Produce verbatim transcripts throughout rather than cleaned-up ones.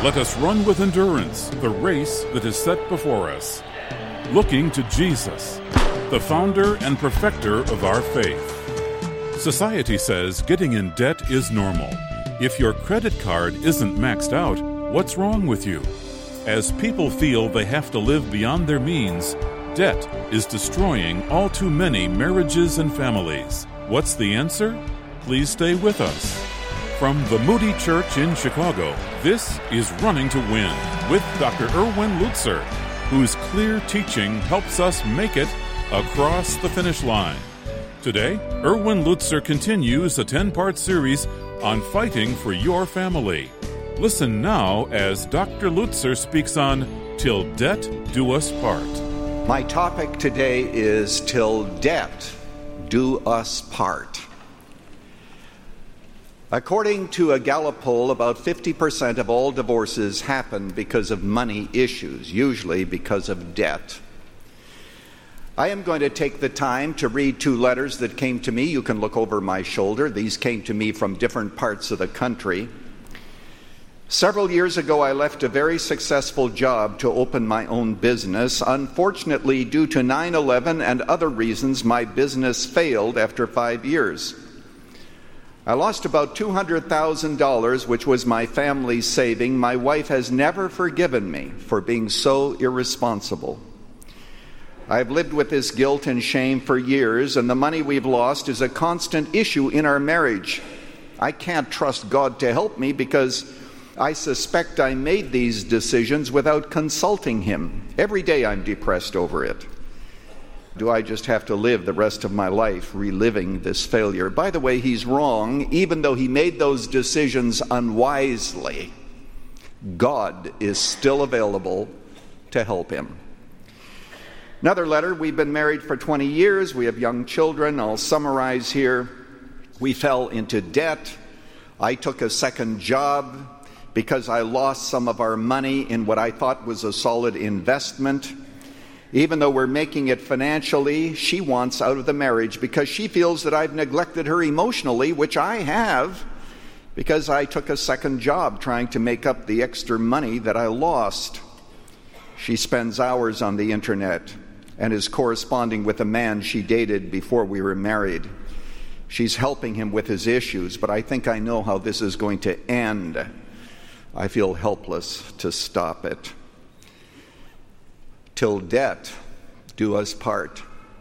Let us run with endurance the race that is set before us, looking to Jesus, the founder and perfecter of our faith. Society says getting in debt is normal. If your credit card isn't maxed out, what's wrong with you? As people feel they have to live beyond their means, debt is destroying all too many marriages and families. What's the answer? Please stay with us. From the Moody Church in Chicago, this is Running to Win with Doctor Erwin Lutzer, whose clear teaching helps us make it across the finish line. Today, Erwin Lutzer continues a ten-part series on fighting for your family. Listen now as Doctor Lutzer speaks on Till Death Do Us Part. My topic today is Till Death Do Us Part. According to a Gallup poll, about fifty percent of all divorces happen because of money issues, usually because of debt. I am going to take the time to read two letters that came to me. You can look over my shoulder. These came to me from different parts of the country. Several years ago, I left a very successful job to open my own business. Unfortunately, due to nine eleven and other reasons, my business failed after five years. I lost about two hundred thousand dollars, which was my family's saving. My wife has never forgiven me for being so irresponsible. I've lived with this guilt and shame for years, and the money we've lost is a constant issue in our marriage. I can't trust God to help me because I suspect I made these decisions without consulting Him. Every day I'm depressed over it. Do I just have to live the rest of my life reliving this failure? By the way, he's wrong. Even though he made those decisions unwisely, God is still available to help him. Another letter, we've been married for twenty years. We have young children. I'll summarize here. We fell into debt. I took a second job because I lost some of our money in what I thought was a solid investment. Even though we're making it financially, she wants out of the marriage because she feels that I've neglected her emotionally, which I have, because I took a second job trying to make up the extra money that I lost. She spends hours on the internet and is corresponding with a man she dated before we were married. She's helping him with his issues, but I think I know how this is going to end. I feel helpless to stop it. Till death do us part.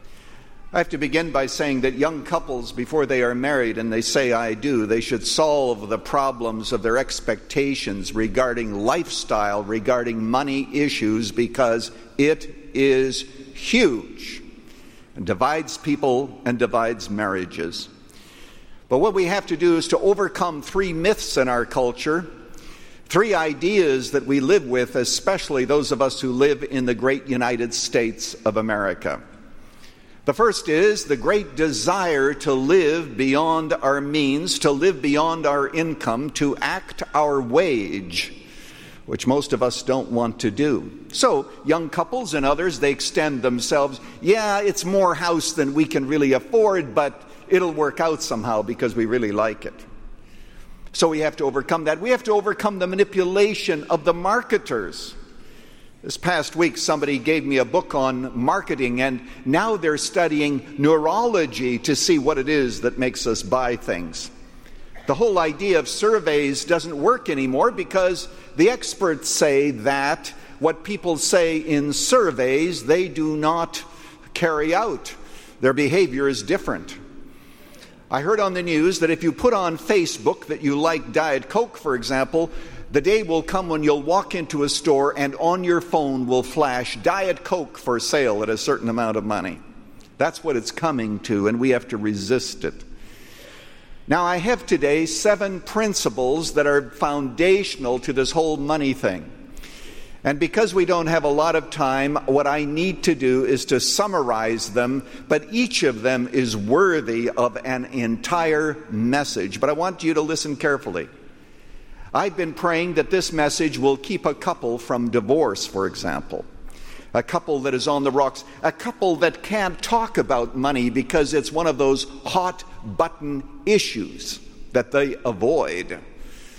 I have to begin by saying that young couples, before they are married and they say I do, they should solve the problems of their expectations regarding lifestyle, regarding money issues, because it is huge and divides people and divides marriages. But what we have to do is to overcome three myths in our culture. Three ideas that we live with, especially those of us who live in the great United States of America. The first is the great desire to live beyond our means, to live beyond our income, to act our wage, which most of us don't want to do. So, young couples and others, they extend themselves. Yeah, it's more house than we can really afford, but it'll work out somehow because we really like it. So we have to overcome that. We have to overcome the manipulation of the marketers. This past week, somebody gave me a book on marketing, and now they're studying neurology to see what it is that makes us buy things. The whole idea of surveys doesn't work anymore because the experts say that what people say in surveys, they do not carry out. Their behavior is different. I heard on the news that if you put on Facebook that you like Diet Coke, for example, the day will come when you'll walk into a store and on your phone will flash Diet Coke for sale at a certain amount of money. That's what it's coming to, and we have to resist it. Now, I have today seven principles that are foundational to this whole money thing. And because we don't have a lot of time, what I need to do is to summarize them, but each of them is worthy of an entire message. But I want you to listen carefully. I've been praying that this message will keep a couple from divorce, for example. A couple that is on the rocks. A couple that can't talk about money because it's one of those hot button issues that they avoid.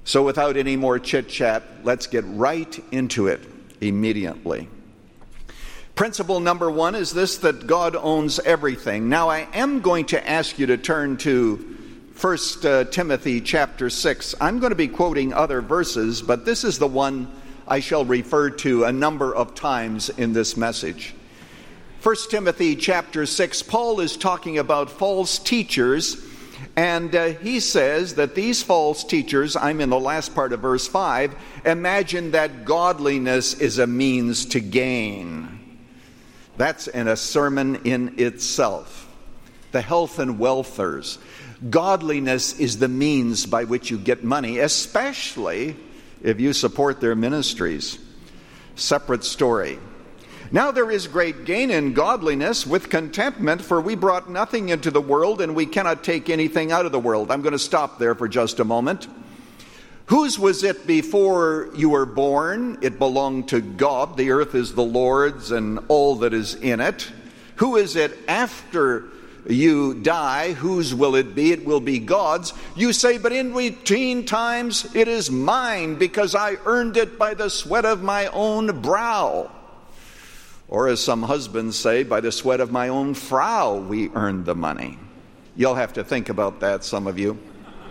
So without any more chit-chat, let's get right into it immediately. Principle number one is this, that God owns everything. Now, I am going to ask you to turn to First uh, Timothy chapter six. I'm going to be quoting other verses, but this is the one I shall refer to a number of times in this message. First Timothy chapter six, Paul is talking about false teachers, and uh, he says that these false teachers, I'm in the last part of verse five, imagine that godliness is a means to gain. That's in a sermon in itself. The health and welfares. Godliness is the means by which you get money, especially if you support their ministries. Separate story. Now there is great gain in godliness with contentment, for we brought nothing into the world, and we cannot take anything out of the world. I'm going to stop there for just a moment. Whose was it before you were born? It belonged to God. The earth is the Lord's and all that is in it. Who is it after you die? Whose will it be? It will be God's. You say, but in between times it is mine, because I earned it by the sweat of my own brow. Or as some husbands say, by the sweat of my own Frau we earned the money. You'll have to think about that, some of you.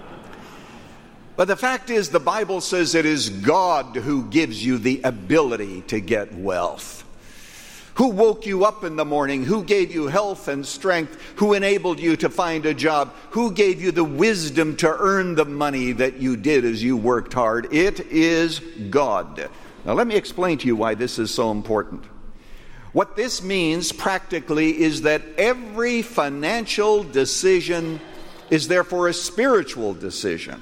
But the fact is, the Bible says it is God who gives you the ability to get wealth. Who woke you up in the morning? Who gave you health and strength? Who enabled you to find a job? Who gave you the wisdom to earn the money that you did as you worked hard? It is God. Now let me explain to you why this is so important. What this means practically is that every financial decision is therefore a spiritual decision.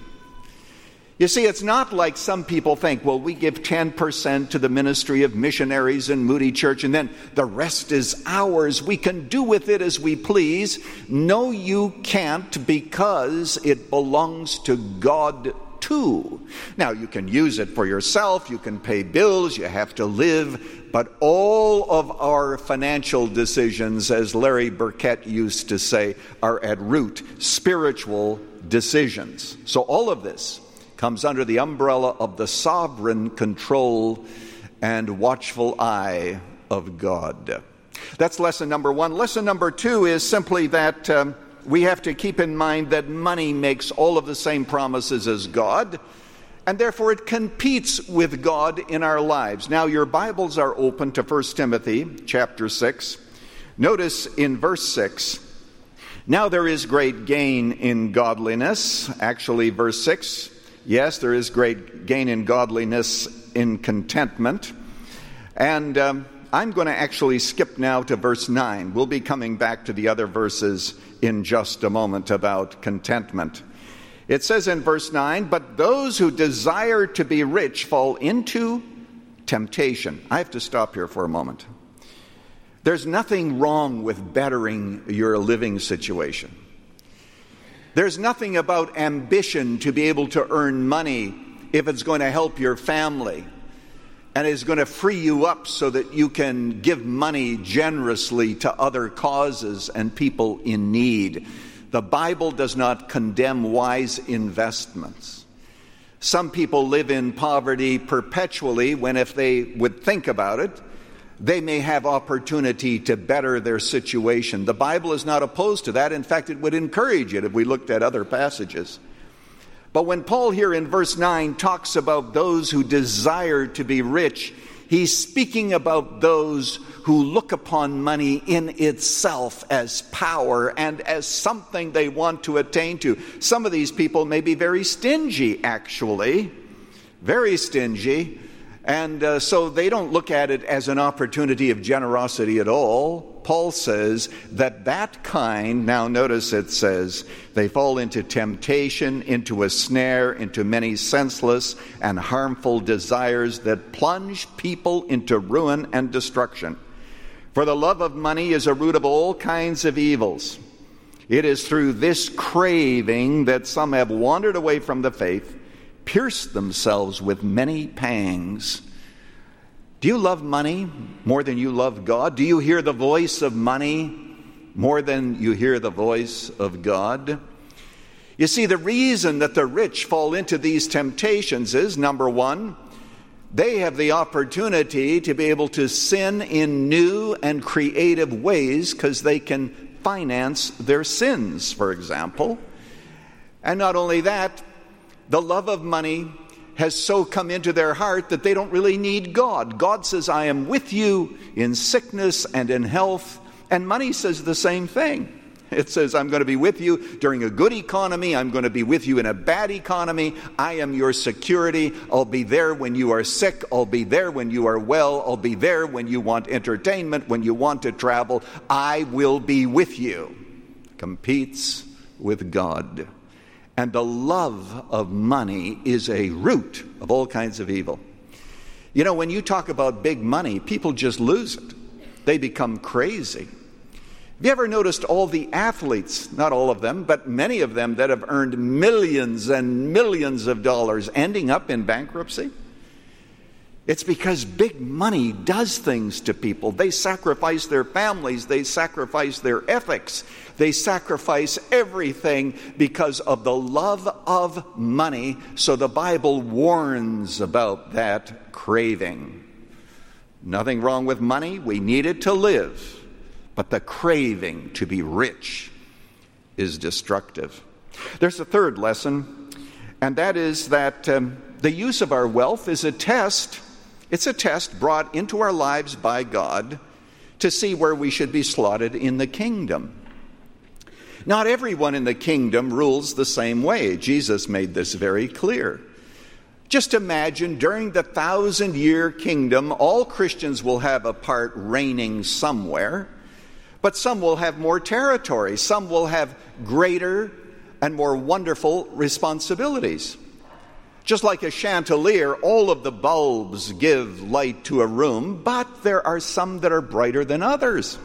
You see, it's not like some people think, well, we give ten percent to the ministry of missionaries in Moody Church, and then the rest is ours. We can do with it as we please. No, you can't, because it belongs to God too. Now, you can use it for yourself. You can pay bills. You have to live. But all of our financial decisions, as Larry Burkett used to say, are at root spiritual decisions. So all of this comes under the umbrella of the sovereign control and watchful eye of God. That's lesson number one. Lesson number two is simply that um, we have to keep in mind that money makes all of the same promises as God, and therefore it competes with God in our lives. Now your Bibles are open to First Timothy chapter six. Notice in verse six, now there is great gain in godliness. Actually, verse six, yes, there is great gain in godliness in contentment. And um, I'm going to actually skip now to verse nine. We'll be coming back to the other verses in just a moment about contentment. It says in verse nine, but those who desire to be rich fall into temptation. I have to stop here for a moment. There's nothing wrong with bettering your living situation. There's nothing about ambition to be able to earn money if it's going to help your family and is going to free you up so that you can give money generously to other causes and people in need. The Bible does not condemn wise investments. Some people live in poverty perpetually when, if they would think about it, they may have opportunity to better their situation. The Bible is not opposed to that. In fact, it would encourage it if we looked at other passages. But when Paul here in verse nine talks about those who desire to be rich, he's speaking about those who look upon money in itself as power and as something they want to attain to. Some of these people may be very stingy, actually, very stingy. And uh, so they don't look at it as an opportunity of generosity at all. Paul says that that kind, now notice it says, they fall into temptation, into a snare, into many senseless and harmful desires that plunge people into ruin and destruction. For the love of money is a root of all kinds of evils. It is through this craving that some have wandered away from the faith, pierced themselves with many pangs. Do you love money more than you love God? Do you hear the voice of money more than you hear the voice of God? You see, the reason that the rich fall into these temptations is, number one, they have the opportunity to be able to sin in new and creative ways because they can finance their sins, for example. And not only that, the love of money has so come into their heart that they don't really need God. God says, I am with you in sickness and in health. And money says the same thing. It says, I'm going to be with you during a good economy. I'm going to be with you in a bad economy. I am your security. I'll be there when you are sick. I'll be there when you are well. I'll be there when you want entertainment, when you want to travel. I will be with you. Competes with God. And the love of money is a root of all kinds of evil. You know, when you talk about big money, people just lose it. They become crazy. Have you ever noticed all the athletes, not all of them, but many of them that have earned millions and millions of dollars ending up in bankruptcy? It's because big money does things to people. They sacrifice their families. They sacrifice their ethics. They sacrifice everything because of the love of money. So the Bible warns about that craving. Nothing wrong with money. We need it to live. But the craving to be rich is destructive. There's a third lesson, and that is that um, the use of our wealth is a test. It's a test brought into our lives by God to see where we should be slotted in the kingdom. Not everyone in the kingdom rules the same way. Jesus made this very clear. Just imagine during the thousand-year kingdom, all Christians will have a part reigning somewhere. But some will have more territory. Some will have greater and more wonderful responsibilities. Just like a chandelier, all of the bulbs give light to a room, but there are some that are brighter than others.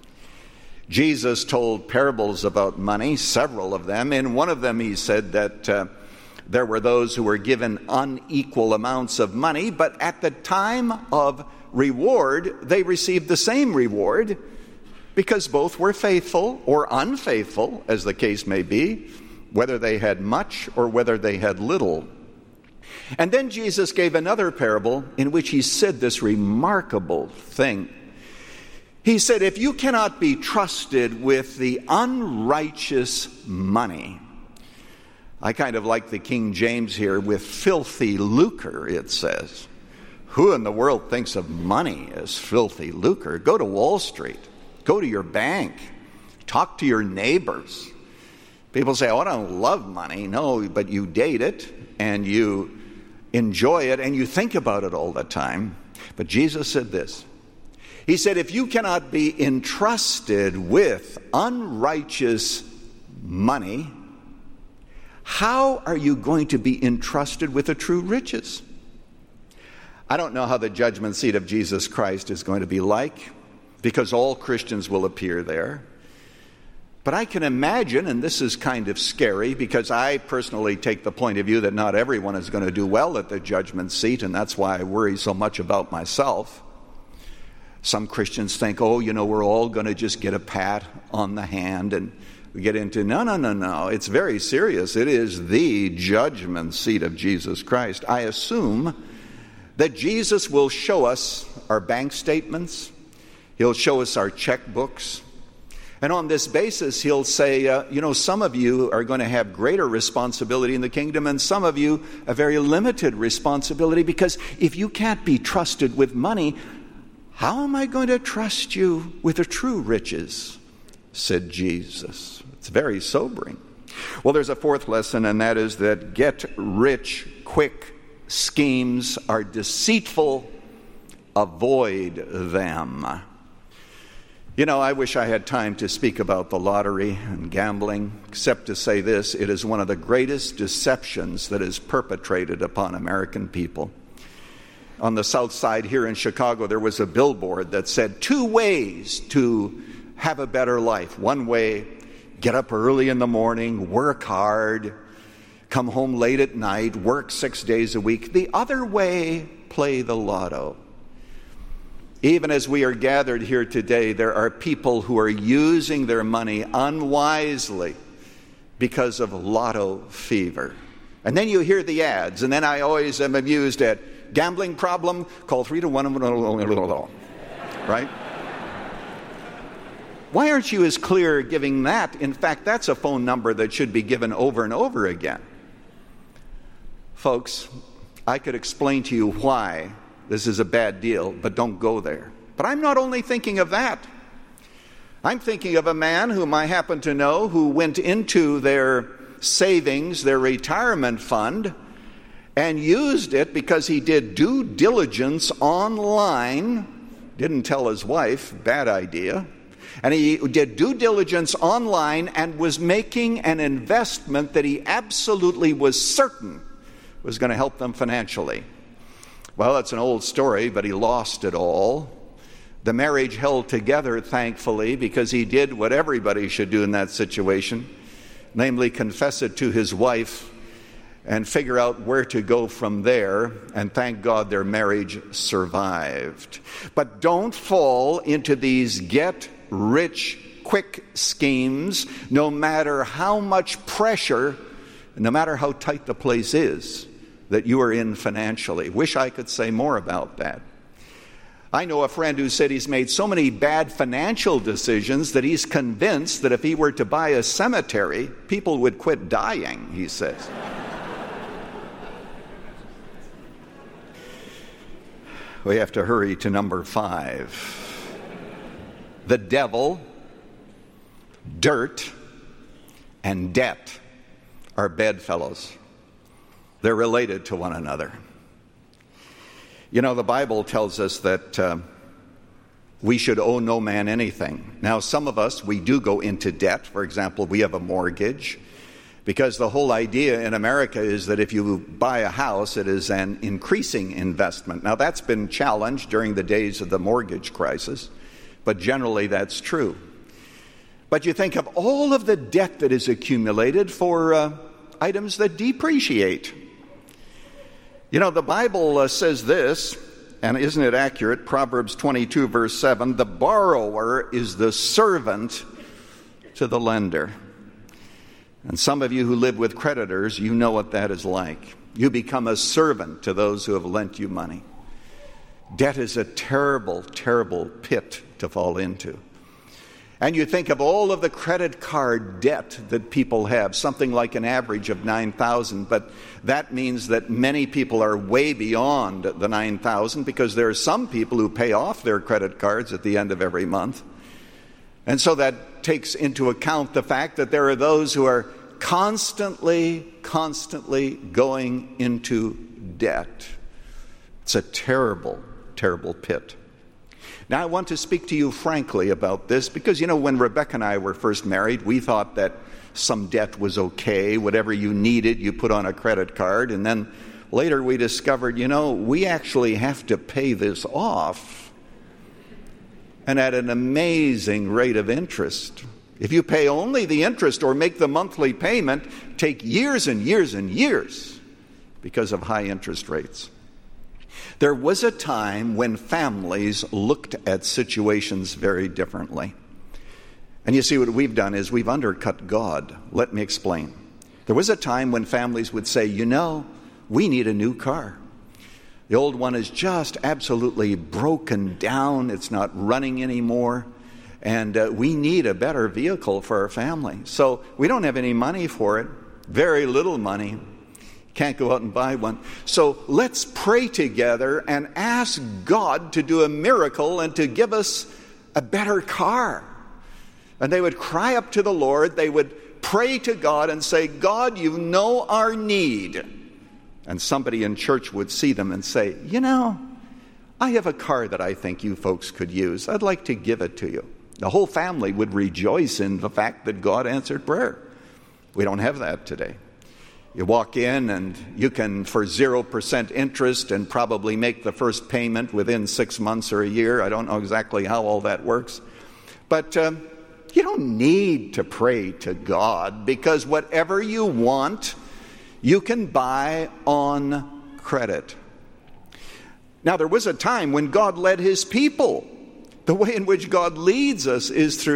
Jesus told parables about money, several of them. In one of them he said that uh, there were those who were given unequal amounts of money, but at the time of reward, they received the same reward, because both were faithful or unfaithful, as the case may be, whether they had much or whether they had little. And then Jesus gave another parable in which he said this remarkable thing. He said, if you cannot be trusted with the unrighteous money, I kind of like the King James here, with filthy lucre, it says. Who in the world thinks of money as filthy lucre? Go to Wall Street. Go to your bank. Talk to your neighbors. People say, oh, I don't love money. No, but you date it, and you enjoy it, and you think about it all the time. But Jesus said this. He said, if you cannot be entrusted with unrighteous money, how are you going to be entrusted with the true riches? I don't know how the judgment seat of Jesus Christ is going to be like, because all Christians will appear there. But I can imagine, and this is kind of scary, because I personally take the point of view that not everyone is going to do well at the judgment seat, and that's why I worry so much about myself. Some Christians think, oh, you know, we're all going to just get a pat on the hand, and we get into, no, no, no, no. It's very serious. It is the judgment seat of Jesus Christ. I assume that Jesus will show us our bank statements. He'll show us our checkbooks. And on this basis, he'll say, uh, you know, some of you are going to have greater responsibility in the kingdom, and some of you a very limited responsibility, because if you can't be trusted with money, how am I going to trust you with the true riches? Said Jesus. It's very sobering. Well, there's a fourth lesson, and that is that get-rich-quick schemes are deceitful. Avoid them. You know, I wish I had time to speak about the lottery and gambling, except to say this: it is one of the greatest deceptions that is perpetrated upon American people. On the south side here in Chicago, there was a billboard that said two ways to have a better life. One way, get up early in the morning, work hard, come home late at night, work six days a week. The other way, play the lotto. Even as we are gathered here today, there are people who are using their money unwisely because of lotto fever. And then you hear the ads, and then I always am amused at gambling problem, call three to one, right? Why aren't you as clear giving that? In fact, that's a phone number that should be given over and over again. Folks, I could explain to you why this is a bad deal, but don't go there. But I'm not only thinking of that. I'm thinking of a man whom I happen to know who went into their savings, their retirement fund, and used it because he did due diligence online. Didn't tell his wife, bad idea. And he did due diligence online and was making an investment that he absolutely was certain was going to help them financially. Well, that's an old story, but he lost it all. The marriage held together, thankfully, because he did what everybody should do in that situation, namely confess it to his wife and figure out where to go from there, and thank God their marriage survived. But don't fall into these get-rich-quick schemes, no matter how much pressure, no matter how tight the place is that you are in financially. Wish I could say more about that. I know a friend who said he's made so many bad financial decisions that he's convinced that if he were to buy a cemetery, people would quit dying, he says. We have to hurry to number five. The devil, dirt, and debt are bedfellows. They're related to one another. You know, the Bible tells us that uh, we should owe no man anything. Now, some of us, we do go into debt. For example, we have a mortgage. Because the whole idea in America is that if you buy a house, it is an increasing investment. Now, that's been challenged during the days of the mortgage crisis, but generally that's true. But you think of all of the debt that is accumulated for uh, items that depreciate. You know, the Bible uh, says this, and isn't it accurate? Proverbs twenty-two, verse seven, the borrower is the servant to the lender. And some of you who live with creditors, you know what that is like. You become a servant to those who have lent you money. Debt is a terrible, terrible pit to fall into. And you think of all of the credit card debt that people have, something like an average of nine thousand dollars, but that means that many people are way beyond the nine thousand dollars because there are some people who pay off their credit cards at the end of every month. And so that takes into account the fact that there are those who are constantly, constantly going into debt. It's a terrible, terrible pit. Now, I want to speak to you frankly about this because, you know, when Rebecca and I were first married, we thought that some debt was okay. Whatever you needed, you put on a credit card. And then later we discovered, you know, we actually have to pay this off. And at an amazing rate of interest. If you pay only the interest or make the monthly payment, take years and years and years because of high interest rates. There was a time when families looked at situations very differently. And you see, what we've done is we've undercut God. Let me explain. There was a time when families would say, you know, we need a new car. The old one is just absolutely broken down. It's not running anymore. And uh, we need a better vehicle for our family. So we don't have any money for it, very little money. Can't go out and buy one. So let's pray together and ask God to do a miracle and to give us a better car. And they would cry up to the Lord. They would pray to God and say, God, you know our need. And somebody in church would see them and say, you know, I have a car that I think you folks could use. I'd like to give it to you. The whole family would rejoice in the fact that God answered prayer. We don't have that today. You walk in and you can, for zero percent interest, and probably make the first payment within six months or a year. I don't know exactly how all that works. But um, you don't need to pray to God, because whatever you want, you can buy on credit. Now, there was a time when God led his people. The way in which God leads us is through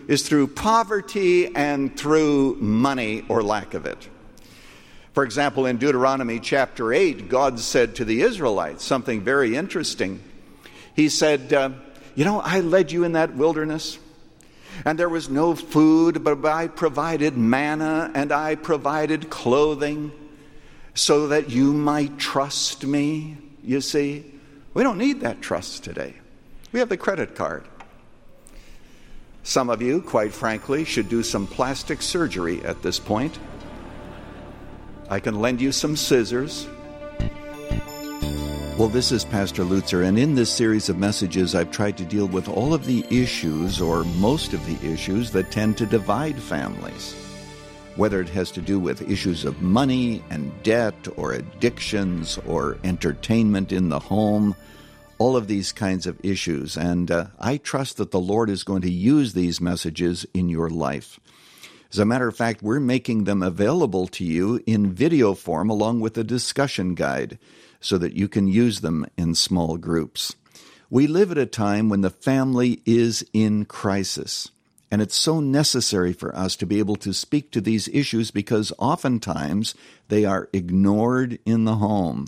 is through poverty and through money or lack of it. For example, in Deuteronomy chapter eight, God said to the Israelites something very interesting. He said, uh, you know, I led you in that wilderness, and there was no food, but I provided manna and I provided clothing so that you might trust me, you see. We don't need that trust today. We have the credit card. Some of you, quite frankly, should do some plastic surgery at this point. I can lend you some scissors. Well, this is Pastor Lutzer, and in this series of messages, I've tried to deal with all of the issues, or most of the issues, that tend to divide families. Whether it has to do with issues of money and debt, or addictions, or entertainment in the home, all of these kinds of issues. And uh, I trust that the Lord is going to use these messages in your life. As a matter of fact, we're making them available to you in video form along with a discussion guide so that you can use them in small groups. We live at a time when the family is in crisis, and it's so necessary for us to be able to speak to these issues because oftentimes they are ignored in the home.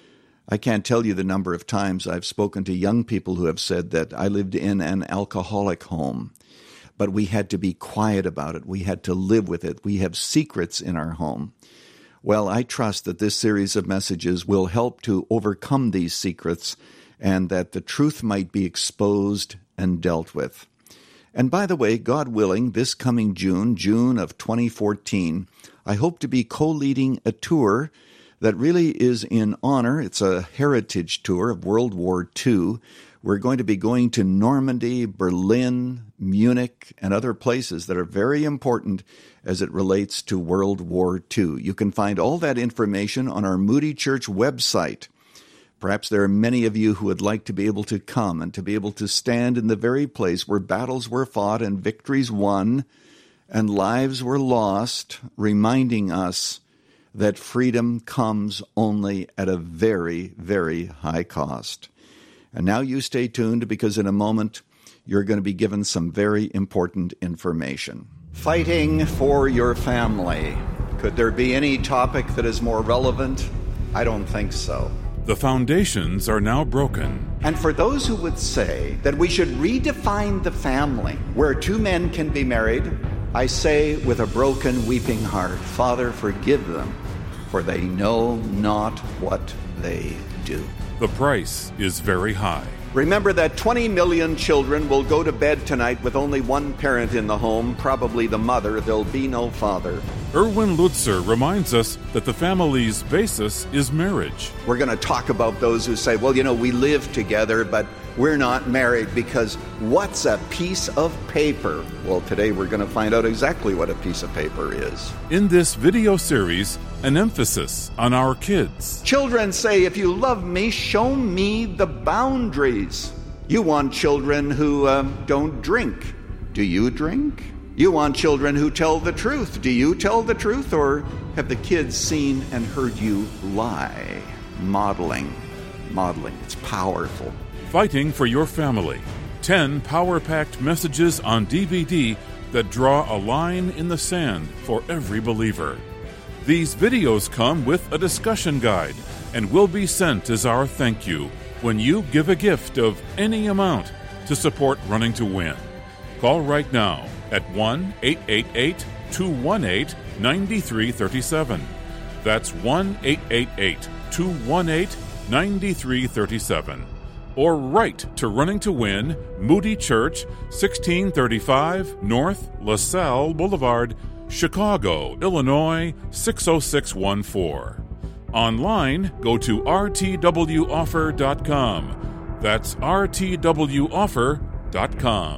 I can't tell you the number of times I've spoken to young people who have said that I lived in an alcoholic home, but we had to be quiet about it. We had to live with it. We have secrets in our home. Well, I trust that this series of messages will help to overcome these secrets and that the truth might be exposed and dealt with. And by the way, God willing, this coming June, June of twenty fourteen, I hope to be co-leading a tour that really is in honor. It's a heritage tour of World War Two. We're going to be going to Normandy, Berlin, Munich, and other places that are very important as it relates to World War Two. You can find all that information on our Moody Church website. Perhaps there are many of you who would like to be able to come and to be able to stand in the very place where battles were fought and victories won and lives were lost, reminding us that freedom comes only at a very, very high cost. And now you stay tuned because in a moment you're going to be given some very important information. Fighting for your family. Could there be any topic that is more relevant? I don't think so. The foundations are now broken. And for those who would say that we should redefine the family where two men can be married, I say with a broken, weeping heart, Father, forgive them, for they know not what they do. The price is very high. Remember that twenty million children will go to bed tonight with only one parent in the home, probably the mother. There'll be no father. Erwin Lutzer reminds us that the family's basis is marriage. We're going to talk about those who say, well, you know, we live together, but we're not married because what's a piece of paper? Well, today we're going to find out exactly what a piece of paper is. In this video series, an emphasis on our kids. Children say, if you love me, show me the boundaries. You want children who uh, don't drink. Do you drink? You want children who tell the truth. Do you tell the truth, or have the kids seen and heard you lie? Modeling. Modeling. It's powerful. Fighting for your family. Ten power-packed messages on D V D that draw a line in the sand for every believer. These videos come with a discussion guide and will be sent as our thank you when you give a gift of any amount to support Running to Win. Call right now at one eight eight eight, two one eight, nine three three seven. That's one eight eight eight, two one eight, nine three three seven. Or write to Running to Win, Moody Church, sixteen thirty-five North LaSalle Boulevard, Chicago, Illinois, six oh six one four. Online, go to r t w offer dot com. That's r t w offer dot com.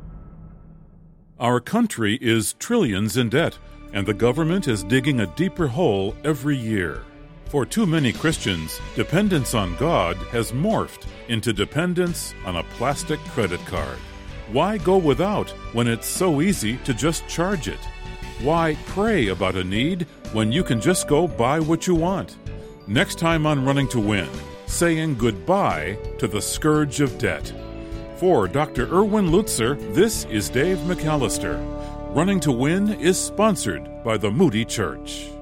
Our country is trillions in debt, and the government is digging a deeper hole every year. For too many Christians, dependence on God has morphed into dependence on a plastic credit card. Why go without when it's so easy to just charge it? Why pray about a need when you can just go buy what you want? Next time on Running to Win, saying goodbye to the scourge of debt. For Doctor Erwin Lutzer, this is Dave McAllister. Running to Win is sponsored by the Moody Church.